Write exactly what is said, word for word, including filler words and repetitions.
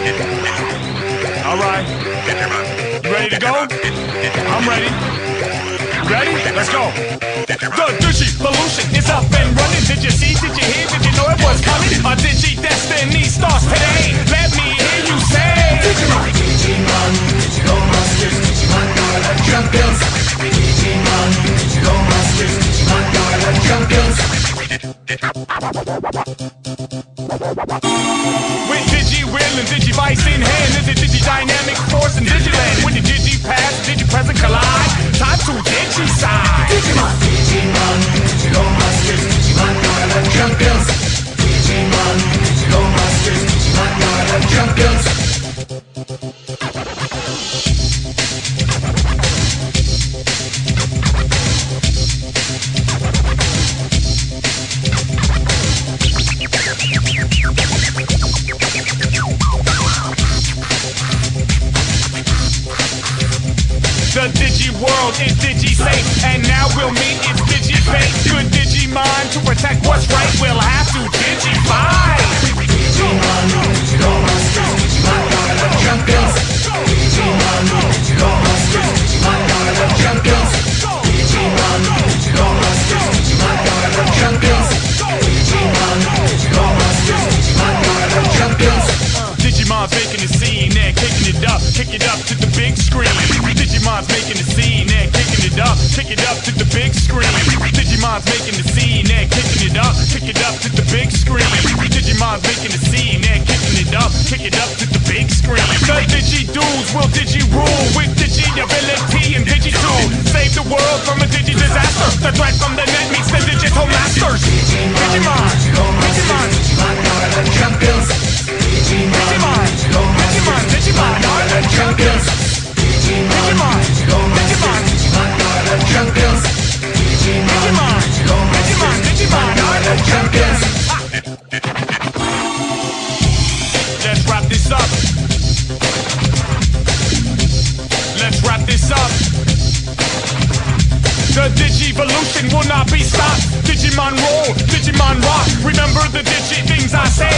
Alright. You ready to go? I'm ready. Ready? Let's go. The Digivolution is up and running. Did you see? Did you hear? Did you know it was coming? A Digi Destiny starts today. Let me hear you say Digimon, Digimon, Digital Monsters, Digimon are the champions. Digimon, Digital Monsters, Digimon are the champions. With Digi-Will and Digivice in hand, is the Digi-Dynamic Force and Digiland. With the Digi-Past, Digi-Present collide, time to Digi-Side. Digimon, Digimon, Digital Monsters, Digimon are the champions. Digimon, Digital Monsters, Digimon are the champions. The Digi-World is Digi-Safe, and now we'll meet its Digi-Fate. Good Digimon, to protect what's right, we'll have to Digi-Fight. Digimon, Digital Monsters, Digimon are the champions. Digimon, Digital Monsters, Digimon are the champions. Digimon, Digital Monsters, Digimon are the champions. Digimon, Digital Monsters, Digimon are the champions. Digimon's making the scene, they're kicking it up, kick it up to the big screen. Digimon's making the scene, they're kicking it up, kick it up to the big screen. Digimon's making the scene, they're kicking it up, kick it up to the big screen. Digimon's making the scene, they're kicking it up, kick it up to the big screen. The Digi-Dudes will Digi-Rule with Digi-Ability and Digi-Tool. Save the world from a Digi-disaster. The threat from the net meets the Digital Masters. Digimon, Digimon, Digimon are the champions. Digimon, Digimon, Digimon are the champions. Digimon, Digimon, Digimon are the champions. Digimon, Digimon, Digimon are the champions. Let's wrap this up. Let's wrap this up. The Digivolution will not be stopped. Digimon roll, Digimon rock. Remember the Digi things I said.